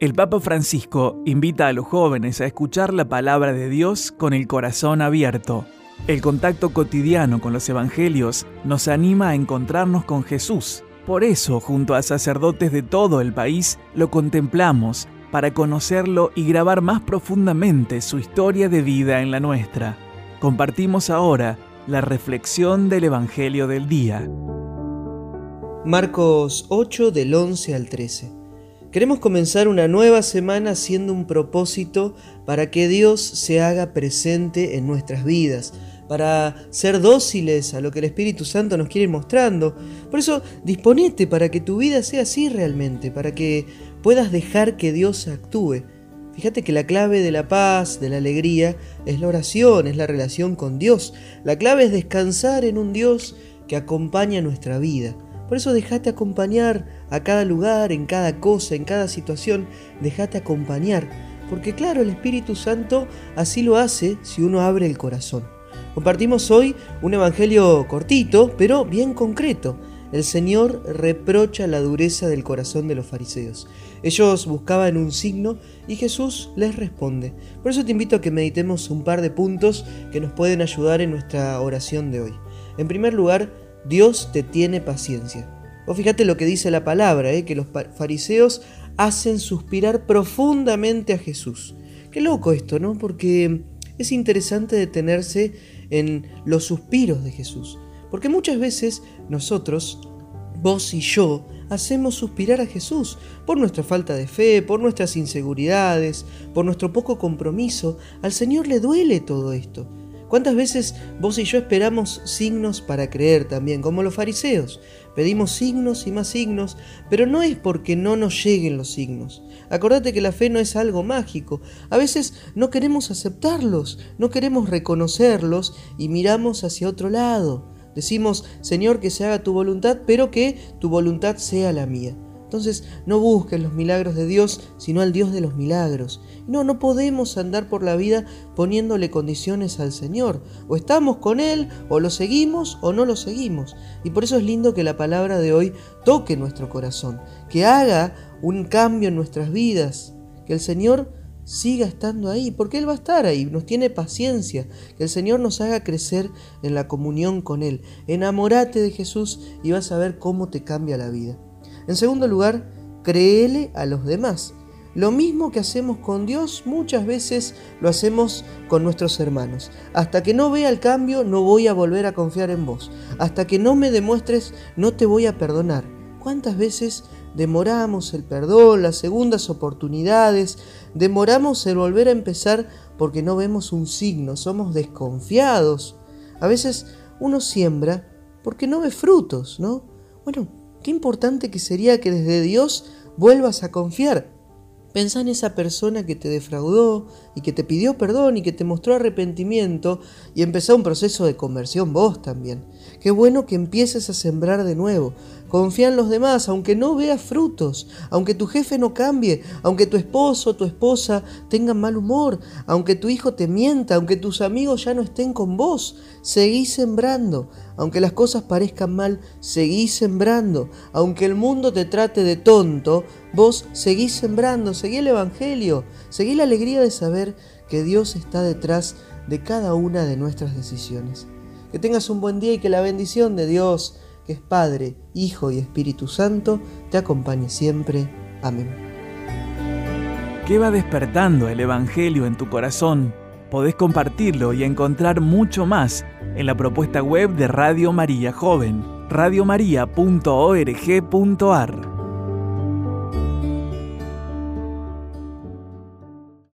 El Papa Francisco invita a los jóvenes a escuchar la palabra de Dios con el corazón abierto. El contacto cotidiano con los evangelios nos anima a encontrarnos con Jesús. Por eso, junto a sacerdotes de todo el país, lo contemplamos para conocerlo y grabar más profundamente su historia de vida en la nuestra. Compartimos ahora la reflexión del Evangelio del día. Marcos 8, del 11 al 13. Queremos comenzar una nueva semana haciendo un propósito para que Dios se haga presente en nuestras vidas, para ser dóciles a lo que el Espíritu Santo nos quiere ir mostrando. Por eso, disponete para que tu vida sea así realmente, para que puedas dejar que Dios actúe. Fíjate que la clave de la paz, de la alegría, es la oración, es la relación con Dios. La clave es descansar en un Dios que acompaña nuestra vida. Por eso déjate acompañar a cada lugar, en cada cosa, en cada situación, déjate acompañar. Porque claro, el Espíritu Santo así lo hace si uno abre el corazón. Compartimos hoy un evangelio cortito, pero bien concreto. El Señor reprocha la dureza del corazón de los fariseos. Ellos buscaban un signo y Jesús les responde. Por eso te invito a que meditemos un par de puntos que nos pueden ayudar en nuestra oración de hoy. En primer lugar, Dios te tiene paciencia. O fíjate lo que dice la palabra, que los fariseos hacen suspirar profundamente a Jesús. Qué loco esto, ¿no? Porque es interesante detenerse en los suspiros de Jesús. Porque muchas veces nosotros, vos y yo, hacemos suspirar a Jesús por nuestra falta de fe, por nuestras inseguridades, por nuestro poco compromiso. Al Señor le duele todo esto. ¿Cuántas veces vos y yo esperamos signos para creer también, como los fariseos? Pedimos signos y más signos, pero no es porque no nos lleguen los signos. Acordate que la fe no es algo mágico. A veces no queremos aceptarlos, no queremos reconocerlos y miramos hacia otro lado. Decimos, Señor, que se haga tu voluntad, pero que tu voluntad sea la mía. Entonces, no busques los milagros de Dios, sino al Dios de los milagros. No podemos andar por la vida poniéndole condiciones al Señor. O estamos con Él, o lo seguimos, o no lo seguimos. Y por eso es lindo que la palabra de hoy toque nuestro corazón, que haga un cambio en nuestras vidas, que el Señor siga estando ahí, porque Él va a estar ahí, nos tiene paciencia, que el Señor nos haga crecer en la comunión con Él. Enamórate de Jesús y vas a ver cómo te cambia la vida. En segundo lugar, créele a los demás. Lo mismo que hacemos con Dios, muchas veces lo hacemos con nuestros hermanos. Hasta que no vea el cambio, no voy a volver a confiar en vos. Hasta que no me demuestres, no te voy a perdonar. ¿Cuántas veces demoramos el perdón, las segundas oportunidades? Demoramos el volver a empezar porque no vemos un signo, somos desconfiados. A veces uno siembra porque no ve frutos, ¿no? Bueno, qué importante que sería que desde Dios vuelvas a confiar. Pensá en esa persona que te defraudó y que te pidió perdón y que te mostró arrepentimiento y empezá un proceso de conversión vos también. Qué bueno que empieces a sembrar de nuevo. Confía en los demás, aunque no veas frutos, aunque tu jefe no cambie, aunque tu esposo o tu esposa tengan mal humor, aunque tu hijo te mienta, aunque tus amigos ya no estén con vos, seguí sembrando. Aunque las cosas parezcan mal, seguí sembrando. Aunque el mundo te trate de tonto, vos seguí sembrando, seguí el Evangelio, seguí la alegría de saber que Dios está detrás de cada una de nuestras decisiones. Que tengas un buen día y que la bendición de Dios, que es Padre, Hijo y Espíritu Santo, te acompañe siempre. Amén. ¿Qué va despertando el Evangelio en tu corazón? Podés compartirlo y encontrar mucho más en la propuesta web de Radio María Joven, radiomaria.org.ar.